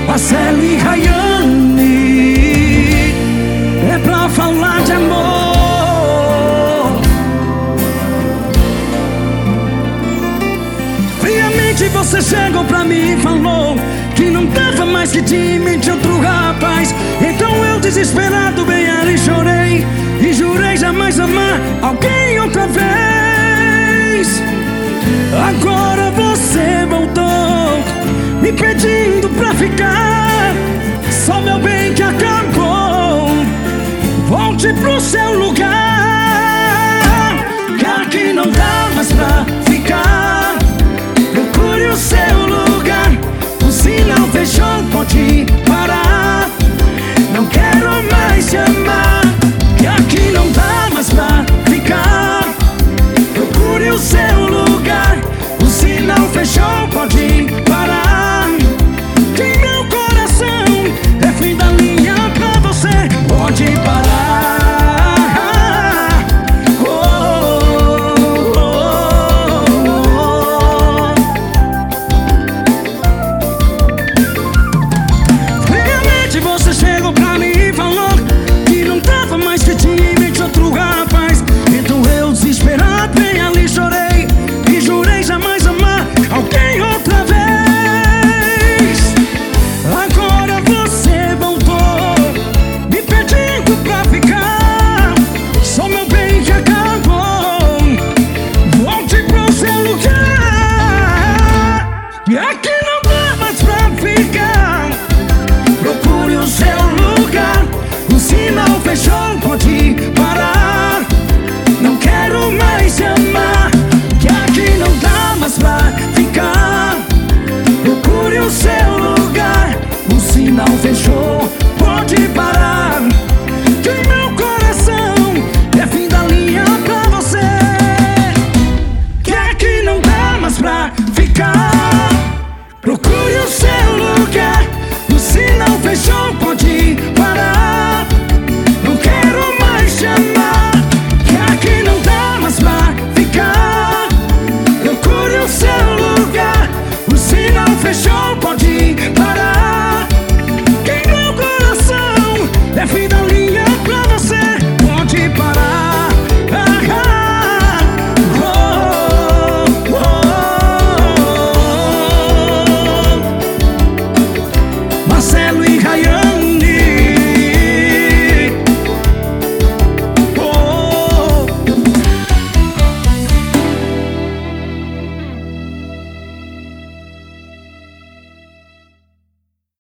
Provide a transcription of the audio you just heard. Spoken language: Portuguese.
Marcelo e Rayane, é pra falar de amor. Friamente você chegou pra mim e falou que não dava mais que de mente outro rapaz. Então eu desesperado bem ali chorei e jurei jamais amar alguém outra vez. Agora você voltou me pedindo pra ficar. Só meu bem que acabou, volte pro seu lugar, que aqui não dá mais pra ficar. Procure o seu lugar, o sinal fechou, pode parar. Não quero mais te amar, que aqui não dá mais pra ficar. Procure o seu lugar, o sinal fechou, pode parar. Que meu coração é fim da linha pra você, pode parar. Friamente você chegou pra mim e falou que não dava mais que tinha em mente outro rapaz. Então eu desesperado bem ali chorei e jurei jamais amar alguém outra vez. Agora você voltou me pedindo pra ficar. Só meu bem que acabou, volte pro seu lugar, e aqui não dá mais pra ficar. Procure o seu lugar, o sinal fechou, pode parar. Não quero mais te amar, que aqui não dá mais pra ficar. Procure o seu lugar, o sinal fechou.